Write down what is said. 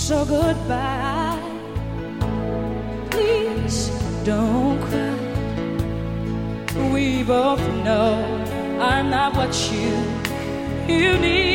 So goodbye. Please don't cry. We both know I'm not what you need.